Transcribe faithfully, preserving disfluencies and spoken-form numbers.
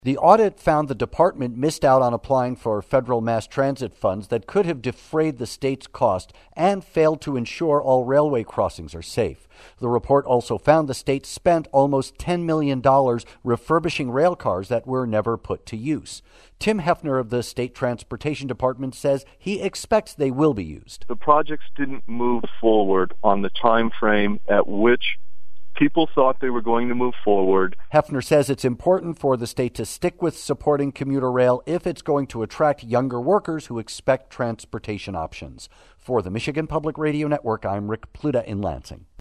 The audit found the department missed out on applying for federal mass transit funds that could have defrayed the state's cost and failed to ensure all railway crossings are safe. The report also found the state spent almost ten million dollars refurbishing rail cars that were never put to use. Tim Hefner of the State Transportation Department says he expects they will be used. The projects didn't move forward on the time frame at which people thought they were going to move forward. Hefner says it's important for the state to stick with supporting commuter rail if it's going to attract younger workers who expect transportation options. For the Michigan Public Radio Network, I'm Rick Pluta in Lansing.